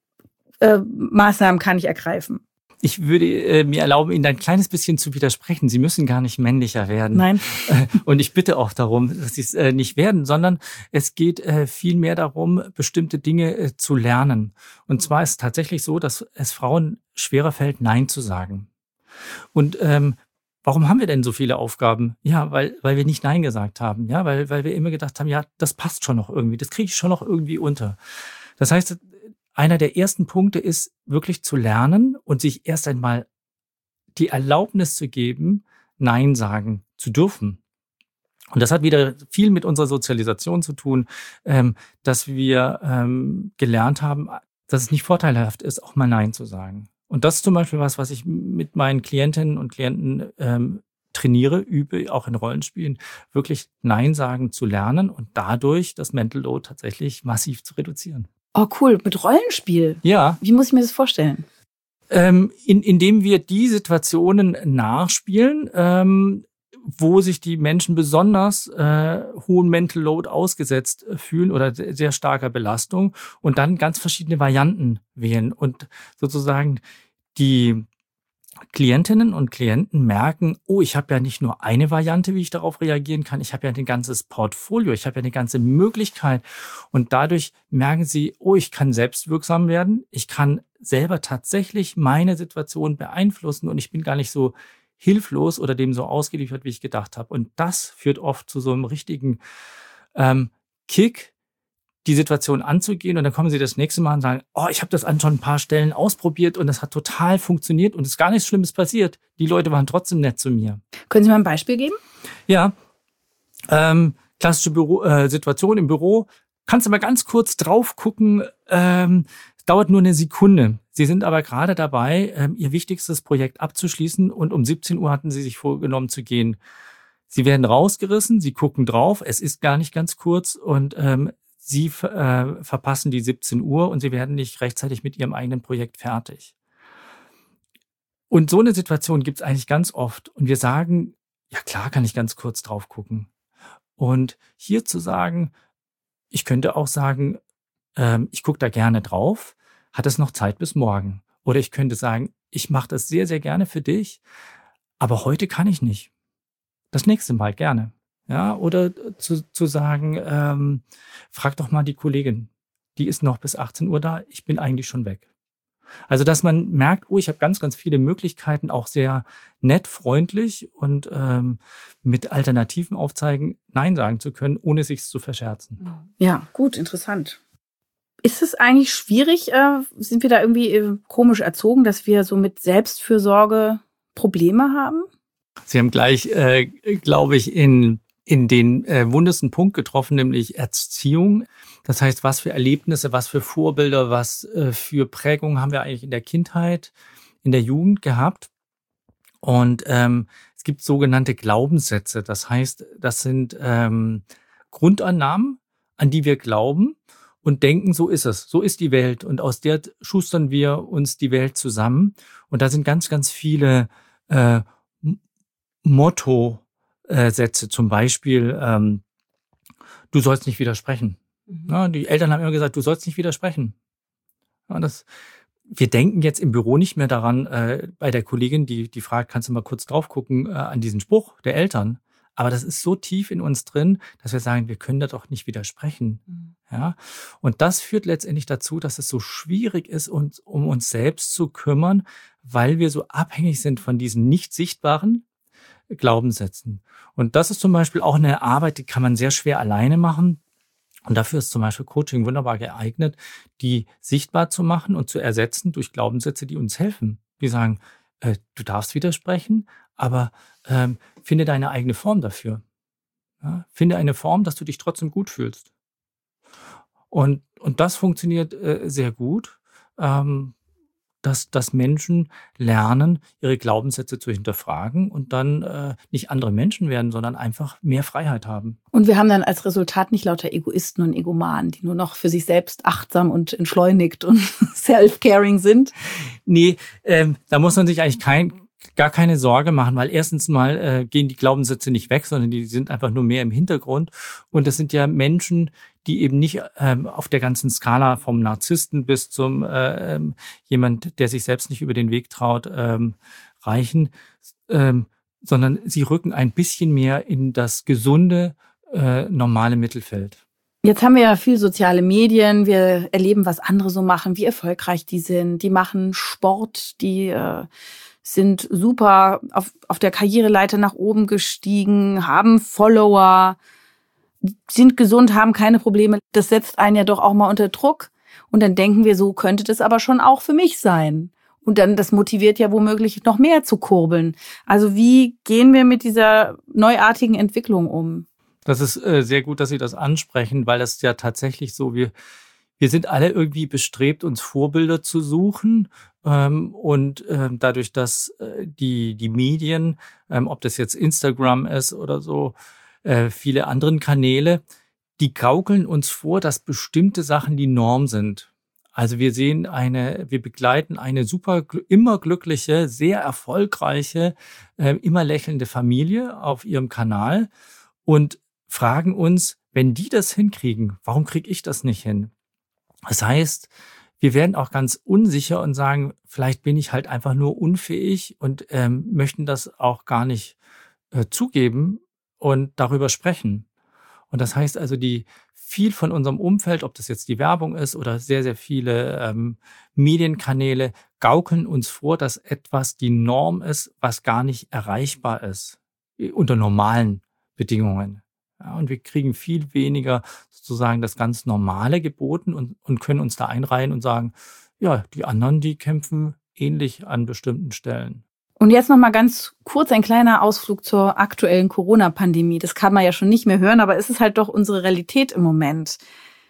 Maßnahmen kann ich ergreifen? Ich würde mir erlauben, Ihnen ein kleines bisschen zu widersprechen. Sie müssen gar nicht männlicher werden. Nein. Und ich bitte auch darum, dass Sie es nicht werden, sondern es geht vielmehr darum, bestimmte Dinge zu lernen. Und zwar ist es tatsächlich so, dass es Frauen schwerer fällt, Nein zu sagen. Und warum haben wir denn so viele Aufgaben? Ja, weil wir nicht Nein gesagt haben. Ja, weil wir immer gedacht haben, ja, das passt schon noch irgendwie, das kriege ich schon noch irgendwie unter. Das heißt, einer der ersten Punkte ist wirklich zu lernen und sich erst einmal die Erlaubnis zu geben, Nein sagen zu dürfen. Und das hat wieder viel mit unserer Sozialisation zu tun, dass wir gelernt haben, dass es nicht vorteilhaft ist, auch mal Nein zu sagen. Und das ist zum Beispiel was ich mit meinen Klientinnen und Klienten trainiere, übe, auch in Rollenspielen, wirklich Nein sagen zu lernen und dadurch das Mental Load tatsächlich massiv zu reduzieren. Oh cool, mit Rollenspiel? Ja. Wie muss ich mir das vorstellen? Indem wir die Situationen nachspielen, wo sich die Menschen besonders hohen Mental Load ausgesetzt fühlen oder sehr starker Belastung und dann ganz verschiedene Varianten wählen und sozusagen die Klientinnen und Klienten merken, oh, ich habe ja nicht nur eine Variante, wie ich darauf reagieren kann, ich habe ja ein ganzes Portfolio, ich habe ja eine ganze Möglichkeit und dadurch merken sie, oh, ich kann selbstwirksam werden, ich kann selber tatsächlich meine Situation beeinflussen und ich bin gar nicht so hilflos oder dem so ausgeliefert, wie ich gedacht habe. Und das führt oft zu so einem richtigen Kick, die Situation anzugehen und dann kommen sie das nächste Mal und sagen, oh, ich habe das an schon ein paar Stellen ausprobiert und das hat total funktioniert und es ist gar nichts Schlimmes passiert. Die Leute waren trotzdem nett zu mir. Können Sie mal ein Beispiel geben? Ja, klassische Situation im Büro. Kannst du mal ganz kurz drauf gucken, dauert nur eine Sekunde. Sie sind aber gerade dabei, Ihr wichtigstes Projekt abzuschließen und um 17 Uhr hatten Sie sich vorgenommen zu gehen. Sie werden rausgerissen, Sie gucken drauf, es ist gar nicht ganz kurz und Sie verpassen die 17 Uhr und Sie werden nicht rechtzeitig mit Ihrem eigenen Projekt fertig. Und so eine Situation gibt es eigentlich ganz oft. Und wir sagen, ja klar kann ich ganz kurz drauf gucken. Und hier zu sagen, ich könnte auch sagen, ich gucke da gerne drauf, hat es noch Zeit bis morgen. Oder ich könnte sagen, ich mache das sehr, sehr gerne für dich, aber heute kann ich nicht. Das nächste Mal gerne. Ja, oder zu sagen, frag doch mal die Kollegin, die ist noch bis 18 Uhr da, ich bin eigentlich schon weg. Also, dass man merkt, oh, ich habe ganz, ganz viele Möglichkeiten, auch sehr nett, freundlich und mit Alternativen aufzeigen, Nein sagen zu können, ohne sich zu verscherzen. Ja, gut, interessant. Ist es eigentlich schwierig, sind wir da irgendwie komisch erzogen, dass wir so mit Selbstfürsorge Probleme haben? Sie haben gleich, glaube ich, in den wundesten Punkt getroffen, nämlich Erziehung. Das heißt, was für Erlebnisse, was für Vorbilder, was für Prägungen haben wir eigentlich in der Kindheit, in der Jugend gehabt. Und es gibt sogenannte Glaubenssätze. Das heißt, das sind Grundannahmen, an die wir glauben und denken, so ist es, so ist die Welt. Und aus der schustern wir uns die Welt zusammen. Und da sind ganz, ganz viele Motto-Sätze, zum Beispiel, du sollst nicht widersprechen. Ja, die Eltern haben immer gesagt, du sollst nicht widersprechen. Ja, wir denken jetzt im Büro nicht mehr daran, bei der Kollegin, die fragt, kannst du mal kurz drauf gucken, an diesen Spruch der Eltern. Aber das ist so tief in uns drin, dass wir sagen, wir können da doch nicht widersprechen. Ja? Und das führt letztendlich dazu, dass es so schwierig ist, uns um uns selbst zu kümmern, weil wir so abhängig sind von diesen nicht sichtbaren Glaubenssätzen. Und das ist zum Beispiel auch eine Arbeit, die kann man sehr schwer alleine machen. Und dafür ist zum Beispiel Coaching wunderbar geeignet, die sichtbar zu machen und zu ersetzen durch Glaubenssätze, die uns helfen. Die sagen, du darfst widersprechen, aber finde deine eigene Form dafür. Ja? Finde eine Form, dass du dich trotzdem gut fühlst. Und das funktioniert sehr gut, dass Menschen lernen, ihre Glaubenssätze zu hinterfragen und dann nicht andere Menschen werden, sondern einfach mehr Freiheit haben. Und wir haben dann als Resultat nicht lauter Egoisten und Egomanen, die nur noch für sich selbst achtsam und entschleunigt und self-caring sind. Nee, da muss man sich eigentlich gar keine Sorge machen, weil erstens mal gehen die Glaubenssätze nicht weg, sondern die sind einfach nur mehr im Hintergrund. Und das sind ja Menschen, die eben nicht auf der ganzen Skala vom Narzissten bis zum jemand, der sich selbst nicht über den Weg traut, reichen, sondern sie rücken ein bisschen mehr in das gesunde, normale Mittelfeld. Jetzt haben wir ja viel soziale Medien, wir erleben, was andere so machen, wie erfolgreich die sind. Die machen Sport, die sind super auf der Karriereleiter nach oben gestiegen, haben Follower, sind gesund, haben keine Probleme. Das setzt einen ja doch auch mal unter Druck. Und dann denken wir, so könnte das aber schon auch für mich sein. Und dann, das motiviert ja womöglich noch mehr zu kurbeln. Also wie gehen wir mit dieser neuartigen Entwicklung um? Das ist sehr gut, dass Sie das ansprechen, weil das ja tatsächlich so, wir sind alle irgendwie bestrebt, uns Vorbilder zu suchen. Und dadurch, dass die Medien, ob das jetzt Instagram ist oder so, viele anderen Kanäle, die gaukeln uns vor, dass bestimmte Sachen die Norm sind. Also wir begleiten eine super, immer glückliche, sehr erfolgreiche, immer lächelnde Familie auf ihrem Kanal und fragen uns, wenn die das hinkriegen, warum kriege ich das nicht hin? Das heißt, wir werden auch ganz unsicher und sagen, vielleicht bin ich halt einfach nur unfähig und möchten das auch gar nicht zugeben und darüber sprechen. Und das heißt also, viel von unserem Umfeld, ob das jetzt die Werbung ist oder sehr, sehr viele Medienkanäle, gaukeln uns vor, dass etwas die Norm ist, was gar nicht erreichbar ist unter normalen Bedingungen. Ja, und wir kriegen viel weniger sozusagen das ganz Normale geboten und können uns da einreihen und sagen, ja, die anderen, die kämpfen ähnlich an bestimmten Stellen. Und jetzt noch mal ganz kurz ein kleiner Ausflug zur aktuellen Corona-Pandemie. Das kann man ja schon nicht mehr hören, aber es ist halt doch unsere Realität im Moment.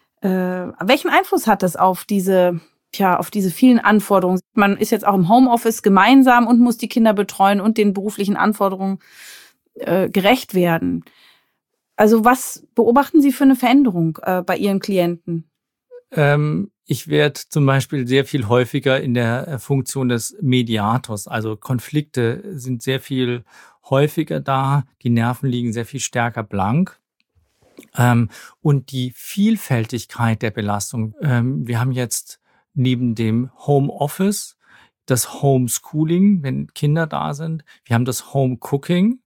Welchen Einfluss hat das auf diese vielen Anforderungen? Man ist jetzt auch im Homeoffice gemeinsam und muss die Kinder betreuen und den beruflichen Anforderungen gerecht werden. Also was beobachten Sie für eine Veränderung bei Ihren Klienten? Ich werde zum Beispiel sehr viel häufiger in der Funktion des Mediators. Also Konflikte sind sehr viel häufiger da. Die Nerven liegen sehr viel stärker blank. Und die Vielfältigkeit der Belastung. Wir haben jetzt neben dem Homeoffice das Homeschooling, wenn Kinder da sind. Wir haben das Homecooking.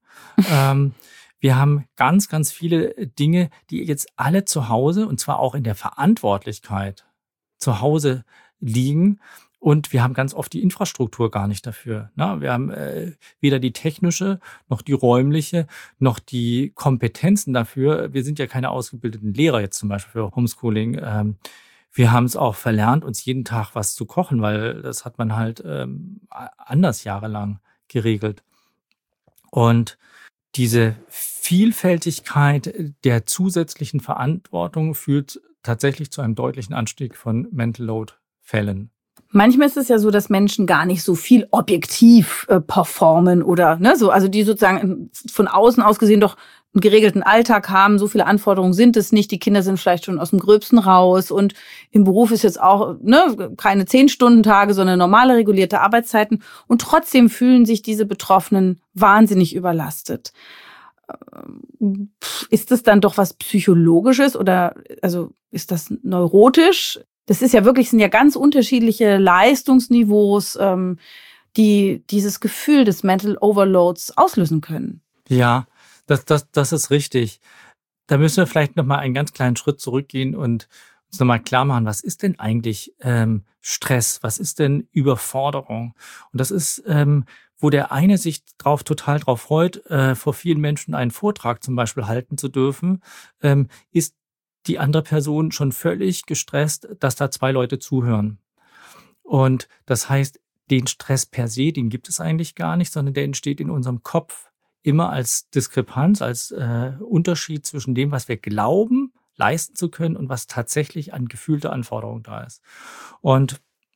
Wir haben ganz, ganz viele Dinge, die jetzt alle zu Hause, und zwar auch in der Verantwortlichkeit, zu Hause liegen. Und wir haben ganz oft die Infrastruktur gar nicht dafür. Wir haben weder die technische, noch die räumliche, noch die Kompetenzen dafür. Wir sind ja keine ausgebildeten Lehrer jetzt zum Beispiel für Homeschooling. Wir haben es auch verlernt, uns jeden Tag was zu kochen, weil das hat man halt anders jahrelang geregelt. Und diese Vielfältigkeit der zusätzlichen Verantwortung führt tatsächlich zu einem deutlichen Anstieg von Mental Load-Fällen. Manchmal ist es ja so, dass Menschen gar nicht so viel objektiv performen oder also die sozusagen von außen aus gesehen doch einen geregelten Alltag haben. So viele Anforderungen sind es nicht. Die Kinder sind vielleicht schon aus dem Gröbsten raus und im Beruf ist jetzt auch keine 10-Stunden-Tage, sondern normale regulierte Arbeitszeiten. Und trotzdem fühlen sich diese Betroffenen wahnsinnig überlastet. ist das dann doch was Psychologisches oder also ist das neurotisch? Das ist ja wirklich, sind ja ganz unterschiedliche Leistungsniveaus, die dieses Gefühl des Mental Overloads auslösen können. Ja, das ist richtig. Da müssen wir vielleicht noch mal einen ganz kleinen Schritt zurückgehen und uns noch mal klar machen, was ist denn eigentlich Stress? Was ist denn Überforderung? Und das ist, wo der eine sich total drauf freut, vor vielen Menschen einen Vortrag zum Beispiel halten zu dürfen, ist die andere Person schon völlig gestresst, dass da 2 Leute zuhören. Und das heißt, den Stress per se, den gibt es eigentlich gar nicht, sondern der entsteht in unserem Kopf immer als Diskrepanz, als Unterschied zwischen dem, was wir glauben, leisten zu können und was tatsächlich an gefühlter Anforderung da ist. Und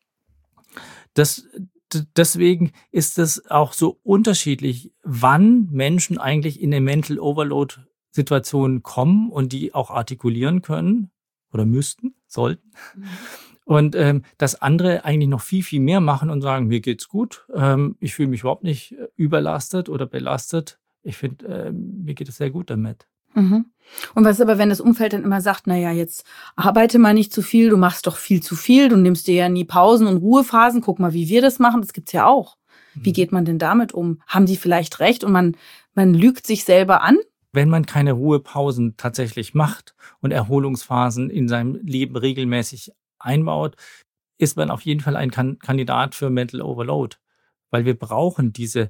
deswegen ist es auch so unterschiedlich, wann Menschen eigentlich in eine Mental Overload Situationen kommen und die auch artikulieren können oder müssten, sollten. Und dass andere eigentlich noch viel, viel mehr machen und sagen, mir geht's gut, ich fühle mich überhaupt nicht überlastet oder belastet. Ich finde, mir geht es sehr gut damit. Mhm. Und was ist aber, wenn das Umfeld dann immer sagt, naja, jetzt arbeite mal nicht zu viel, du machst doch viel zu viel, du nimmst dir ja nie Pausen und Ruhephasen, guck mal, wie wir das machen, das gibt's ja auch. Wie geht man denn damit um? Haben die vielleicht recht und man lügt sich selber an? Wenn man keine Ruhepausen tatsächlich macht und Erholungsphasen in seinem Leben regelmäßig einbaut, ist man auf jeden Fall ein Kandidat für Mental Overload. Weil wir brauchen diese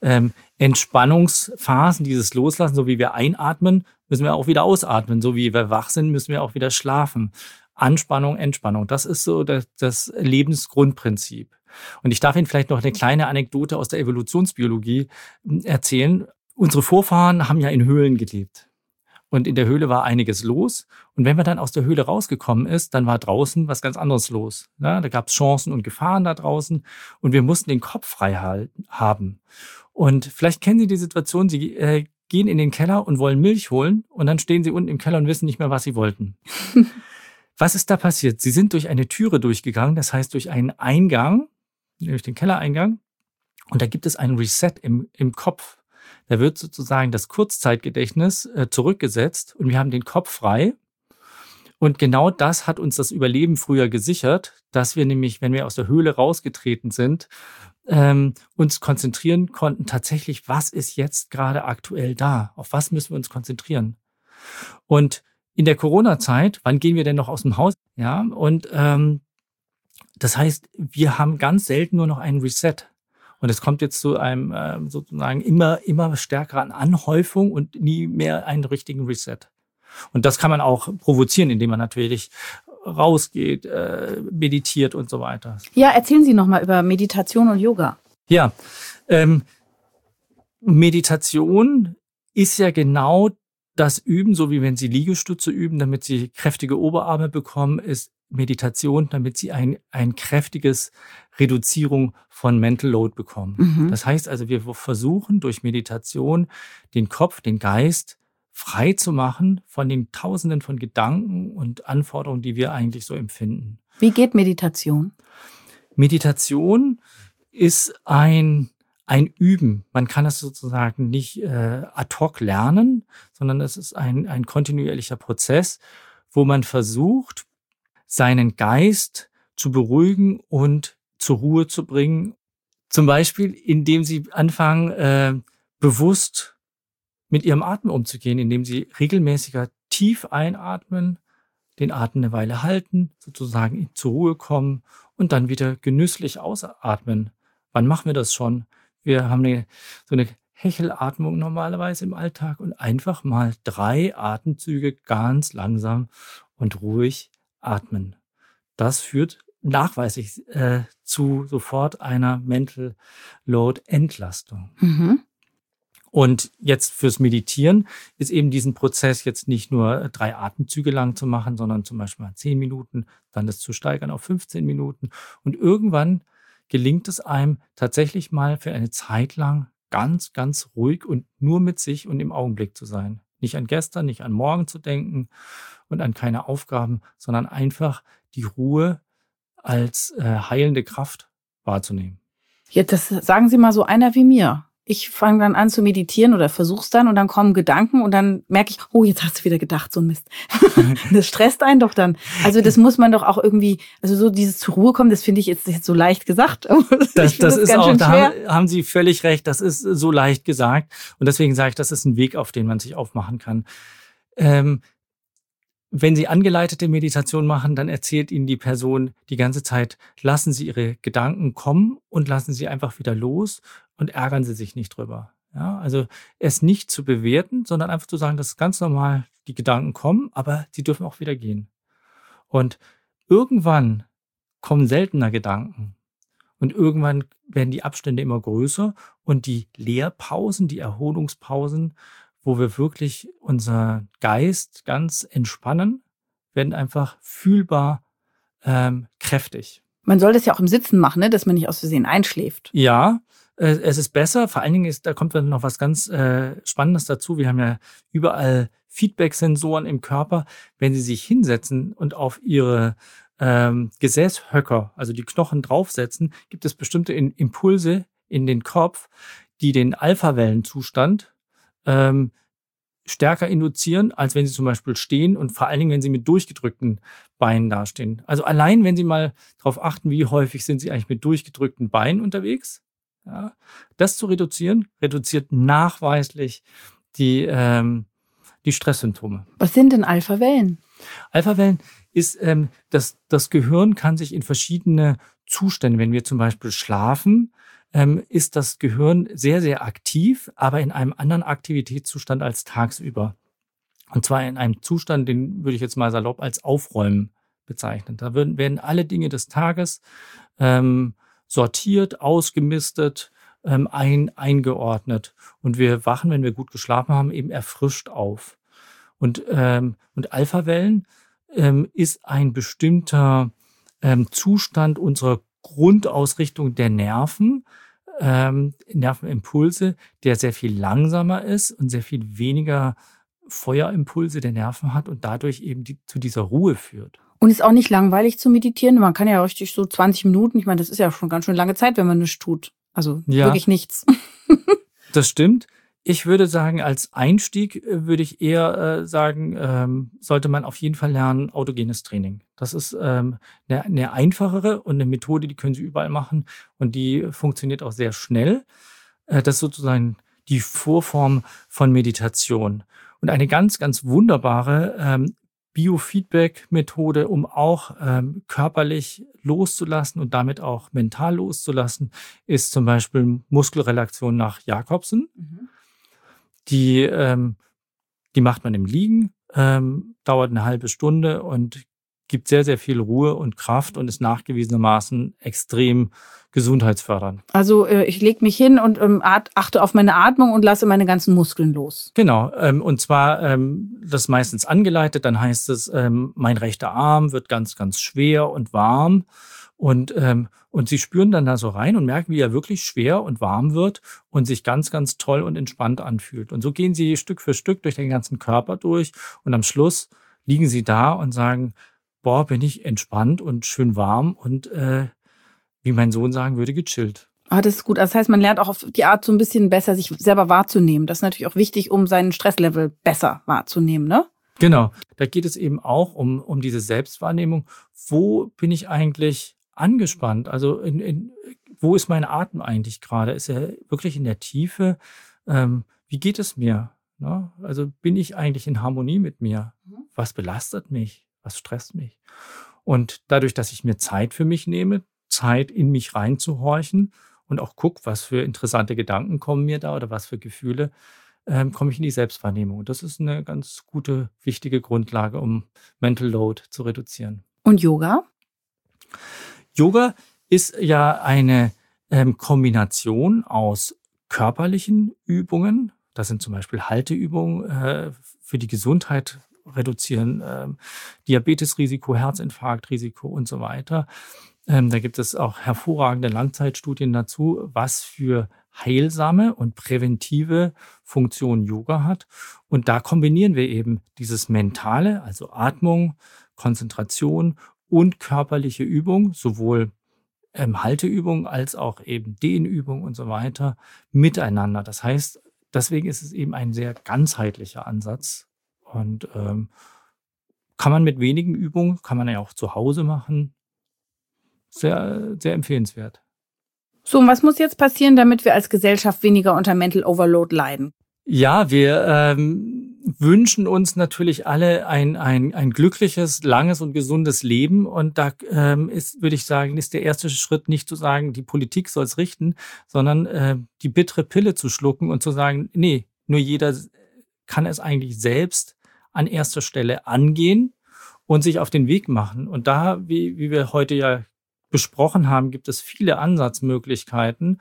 Entspannungsphasen, dieses Loslassen, so wie wir einatmen, müssen wir auch wieder ausatmen. So wie wir wach sind, müssen wir auch wieder schlafen. Anspannung, Entspannung, das ist so das Lebensgrundprinzip. Und ich darf Ihnen vielleicht noch eine kleine Anekdote aus der Evolutionsbiologie erzählen. Unsere Vorfahren haben ja in Höhlen gelebt. Und in der Höhle war einiges los. Und wenn man dann aus der Höhle rausgekommen ist, dann war draußen was ganz anderes los. Ja, da gab es Chancen und Gefahren da draußen. Und wir mussten den Kopf frei haben. Und vielleicht kennen Sie die Situation, Sie gehen in den Keller und wollen Milch holen. Und dann stehen Sie unten im Keller und wissen nicht mehr, was Sie wollten. Was ist da passiert? Sie sind durch eine Türe durchgegangen, das heißt durch einen Eingang, durch den Kellereingang. Und da gibt es einen Reset im Kopf. Da wird sozusagen das Kurzzeitgedächtnis zurückgesetzt und wir haben den Kopf frei. Und genau das hat uns das Überleben früher gesichert, dass wir nämlich, wenn wir aus der Höhle rausgetreten sind, uns konzentrieren konnten, tatsächlich, was ist jetzt gerade aktuell da? Auf was müssen wir uns konzentrieren? Und in der Corona-Zeit, wann gehen wir denn noch aus dem Haus? Ja, und das heißt, wir haben ganz selten nur noch einen Reset. Und es kommt jetzt zu einem sozusagen immer stärkeren Anhäufung und nie mehr einen richtigen Reset. Und das kann man auch provozieren, indem man natürlich rausgeht, meditiert und so weiter. Ja, erzählen Sie noch mal über Meditation und Yoga. Ja, Meditation ist ja genau das Üben, so wie wenn Sie Liegestütze üben, damit Sie kräftige Oberarme bekommen, ist Meditation, damit Sie ein kräftiges Reduzierung von Mental Load bekommen. Mhm. Das heißt also, wir versuchen durch Meditation den Kopf, den Geist frei zu machen von den Tausenden von Gedanken und Anforderungen, die wir eigentlich so empfinden. Wie geht Meditation? Meditation ist ein Üben. Man kann es sozusagen nicht ad hoc lernen, sondern es ist ein kontinuierlicher Prozess, wo man versucht, seinen Geist zu beruhigen und zur Ruhe zu bringen. Zum Beispiel, indem Sie anfangen, bewusst mit Ihrem Atem umzugehen, indem Sie regelmäßiger tief einatmen, den Atem eine Weile halten, sozusagen zur Ruhe kommen und dann wieder genüsslich ausatmen. Wann machen wir das schon? Wir haben so eine Hechelatmung normalerweise im Alltag und einfach mal 3 Atemzüge ganz langsam und ruhig atmen. Das führt nachweislich zu sofort einer Mental Load Entlastung. Mhm. Und jetzt fürs Meditieren ist eben diesen Prozess jetzt nicht nur 3 Atemzüge lang zu machen, sondern zum Beispiel mal 10 Minuten, dann das zu steigern auf 15 Minuten. Und irgendwann gelingt es einem tatsächlich mal für eine Zeit lang ganz, ganz ruhig und nur mit sich und im Augenblick zu sein. Nicht an gestern, nicht an morgen zu denken und an keine Aufgaben, sondern einfach die Ruhe als heilende Kraft wahrzunehmen. Jetzt das sagen Sie mal so einer wie mir. ich fange dann an zu meditieren oder versuch's dann und dann kommen Gedanken und dann merke ich, oh, jetzt hast du wieder gedacht, so ein Mist. Das stresst einen doch dann. Also das muss man doch auch irgendwie, also so dieses zur Ruhe kommen, das finde ich jetzt so leicht gesagt. Das ist auch, da haben Sie völlig recht, das ist so leicht gesagt. Und deswegen sage ich, das ist ein Weg, auf den man sich aufmachen kann. Wenn Sie angeleitete Meditation machen, dann erzählt Ihnen die Person die ganze Zeit, lassen Sie Ihre Gedanken kommen und lassen Sie einfach wieder los und ärgern Sie sich nicht drüber. Ja, also es nicht zu bewerten, sondern einfach zu sagen, das ist ganz normal, die Gedanken kommen, aber sie dürfen auch wieder gehen. Und irgendwann kommen seltener Gedanken und irgendwann werden die Abstände immer größer und die Leerpausen, die Erholungspausen, wo wir wirklich unser Geist ganz entspannen, werden einfach fühlbar kräftig. Man soll das ja auch im Sitzen machen, ne? Dass man nicht aus Versehen einschläft. Ja, es ist besser. Vor allen Dingen da kommt dann noch was ganz Spannendes dazu. Wir haben ja überall Feedback-Sensoren im Körper. Wenn Sie sich hinsetzen und auf Ihre Gesäßhöcker, also die Knochen draufsetzen, gibt es bestimmte Impulse in den Kopf, die den Alpha-Wellenzustand stärker induzieren, als wenn Sie zum Beispiel stehen und vor allen Dingen, wenn Sie mit durchgedrückten Beinen dastehen. Also allein, wenn Sie mal darauf achten, wie häufig sind Sie eigentlich mit durchgedrückten Beinen unterwegs, ja, das zu reduziert nachweislich die Stresssymptome. Was sind denn Alpha-Wellen? Alpha-Wellen ist, das Gehirn kann sich in verschiedene Zustände, wenn wir zum Beispiel schlafen, ist das Gehirn sehr, sehr aktiv, aber in einem anderen Aktivitätszustand als tagsüber. Und zwar in einem Zustand, den würde ich jetzt mal salopp als Aufräumen bezeichnen. Da werden alle Dinge des Tages sortiert, ausgemistet, eingeordnet. Und wir wachen, wenn wir gut geschlafen haben, eben erfrischt auf. Und Alpha-Wellen ist ein bestimmter Zustand unserer Grundausrichtung der Nervenimpulse, der sehr viel langsamer ist und sehr viel weniger Feuerimpulse der Nerven hat und dadurch eben zu dieser Ruhe führt. Und ist auch nicht langweilig zu meditieren. Man kann ja richtig so 20 Minuten, ich meine, das ist ja schon ganz schön lange Zeit, wenn man nichts tut. Also wirklich nichts. Das stimmt. Ich würde sagen, als Einstieg würde ich eher sagen, sollte man auf jeden Fall lernen, autogenes Training. Das ist eine einfachere und eine Methode, die können Sie überall machen und die funktioniert auch sehr schnell. Das ist sozusagen die Vorform von Meditation. Und eine ganz, ganz wunderbare Biofeedback-Methode, um auch körperlich loszulassen und damit auch mental loszulassen, ist zum Beispiel Muskelrelaxation nach Jacobsen. Mhm. Die macht man im Liegen, dauert eine halbe Stunde und gibt sehr, sehr viel Ruhe und Kraft und ist nachgewiesenermaßen extrem gesundheitsfördernd. Also ich lege mich hin und achte auf meine Atmung und lasse meine ganzen Muskeln los. Genau, und zwar das meistens angeleitet, dann heißt es, mein rechter Arm wird ganz, ganz schwer und warm. Und Sie spüren dann da so rein und merken, wie er wirklich schwer und warm wird und sich ganz, ganz toll und entspannt anfühlt. Und so gehen Sie Stück für Stück durch den ganzen Körper durch und am Schluss liegen Sie da und sagen, boah, bin ich entspannt und schön warm und wie mein Sohn sagen würde, gechillt. Ah, das ist gut. Das heißt, man lernt auch auf die Art so ein bisschen besser, sich selber wahrzunehmen. Das ist natürlich auch wichtig, um seinen Stresslevel besser wahrzunehmen, ne? Genau. Da geht es eben auch um diese Selbstwahrnehmung. Wo bin ich eigentlich angespannt? Also wo ist mein Atem eigentlich gerade? Ist er wirklich in der Tiefe? Wie geht es mir? Ne? Also bin ich eigentlich in Harmonie mit mir? Was belastet mich? Was stresst mich? Und dadurch, dass ich mir Zeit für mich nehme, Zeit in mich reinzuhorchen und auch gucke, was für interessante Gedanken kommen mir da oder was für Gefühle, komme ich in die Selbstwahrnehmung. Das ist eine ganz gute, wichtige Grundlage, um Mental Load zu reduzieren. Und Yoga? Yoga ist ja eine Kombination aus körperlichen Übungen. Das sind zum Beispiel Halteübungen für die Gesundheit, reduzieren Diabetesrisiko, Herzinfarktrisiko und so weiter. Da gibt es auch hervorragende Langzeitstudien dazu, was für heilsame und präventive Funktion Yoga hat. Und da kombinieren wir eben dieses Mentale, also Atmung, Konzentration und körperliche Übung, sowohl Halteübungen als auch eben Dehnübungen und so weiter miteinander. Das heißt, deswegen ist es eben ein sehr ganzheitlicher Ansatz und kann man mit wenigen Übungen, kann man ja auch zu Hause machen. Sehr, sehr empfehlenswert. So, und was muss jetzt passieren, damit wir als Gesellschaft weniger unter Mental Overload leiden? Ja, wir wünschen uns natürlich alle ein glückliches, langes und gesundes Leben. Und da würde ich sagen, ist der erste Schritt nicht zu sagen, die Politik soll es richten, sondern die bittere Pille zu schlucken und zu sagen, nee, nur jeder kann es eigentlich selbst an erster Stelle angehen und sich auf den Weg machen. Und da, wie wir heute ja besprochen haben, gibt es viele Ansatzmöglichkeiten,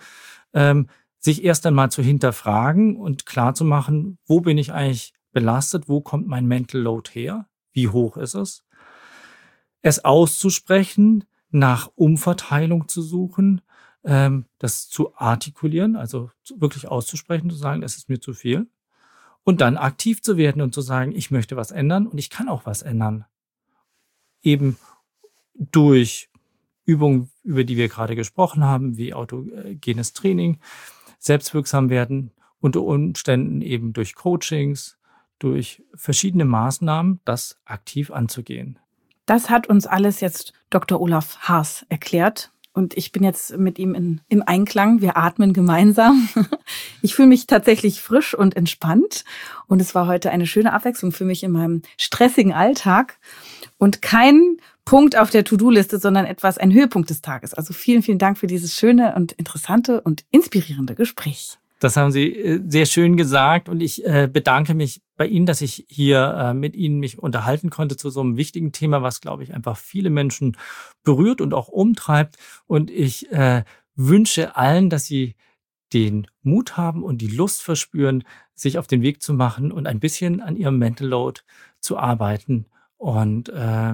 sich erst einmal zu hinterfragen und klarzumachen, wo bin ich eigentlich belastet, wo kommt mein Mental Load her, wie hoch ist es? Es auszusprechen, nach Umverteilung zu suchen, das zu artikulieren, also wirklich auszusprechen, zu sagen, es ist mir zu viel. Und dann aktiv zu werden und zu sagen, ich möchte was ändern und ich kann auch was ändern. Eben durch Übungen, über die wir gerade gesprochen haben, wie autogenes Training, selbstwirksam werden, unter Umständen eben durch Coachings, durch verschiedene Maßnahmen, das aktiv anzugehen. Das hat uns alles jetzt Dr. Olaf Haas erklärt. Und ich bin jetzt mit ihm im Einklang. Wir atmen gemeinsam. Ich fühle mich tatsächlich frisch und entspannt. Und es war heute eine schöne Abwechslung für mich in meinem stressigen Alltag. Und kein Punkt auf der To-Do-Liste, sondern ein Höhepunkt des Tages. Also vielen, vielen Dank für dieses schöne und interessante und inspirierende Gespräch. Das haben Sie sehr schön gesagt und ich bedanke mich bei Ihnen, dass ich hier mit Ihnen mich unterhalten konnte zu so einem wichtigen Thema, was, glaube ich, einfach viele Menschen berührt und auch umtreibt. Und ich wünsche allen, dass sie den Mut haben und die Lust verspüren, sich auf den Weg zu machen und ein bisschen an ihrem Mental Load zu arbeiten und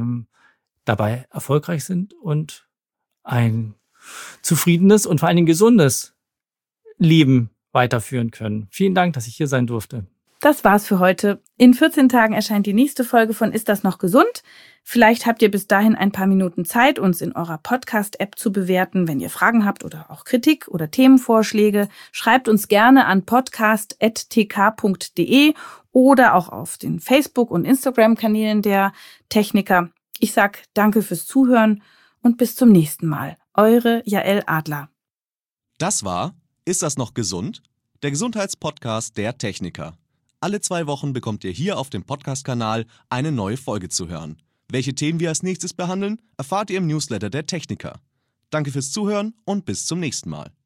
dabei erfolgreich sind und ein zufriedenes und vor allen Dingen gesundes Leben weiterführen können. Vielen Dank, dass ich hier sein durfte. Das war's für heute. In 14 Tagen erscheint die nächste Folge von Ist das noch gesund? Vielleicht habt ihr bis dahin ein paar Minuten Zeit, uns in eurer Podcast-App zu bewerten. Wenn ihr Fragen habt oder auch Kritik oder Themenvorschläge, schreibt uns gerne an podcast@tk.de oder auch auf den Facebook- und Instagram-Kanälen der Techniker. Ich sag danke fürs Zuhören und bis zum nächsten Mal. Eure Jael Adler. Das war Ist das noch gesund? Der Gesundheitspodcast der Techniker. Alle 2 Wochen bekommt ihr hier auf dem Podcast-Kanal eine neue Folge zu hören. Welche Themen wir als nächstes behandeln, erfahrt ihr im Newsletter der Techniker. Danke fürs Zuhören und bis zum nächsten Mal.